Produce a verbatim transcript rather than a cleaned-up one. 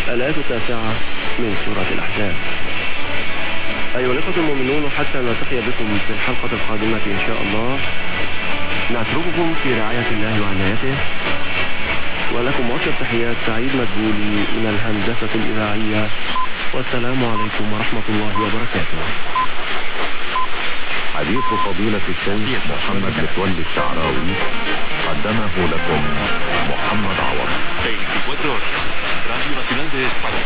الآية التاسعة من سورة الأحزاب. أيها الإخوة المؤمنون، حتى نلتقي بكم في الحلقة القادمة إن شاء الله، نترككم في رعاية الله وعنايته، ولكم أطيب تحيات سعيد مدبولي من الهندسة الإذاعية، والسلام عليكم ورحمة الله وبركاته. حديث فضيلة الشيخ محمد متولي الشعراوي قدمه لكم محمد عوض. veinticuatro horas. Radio Nacional de España.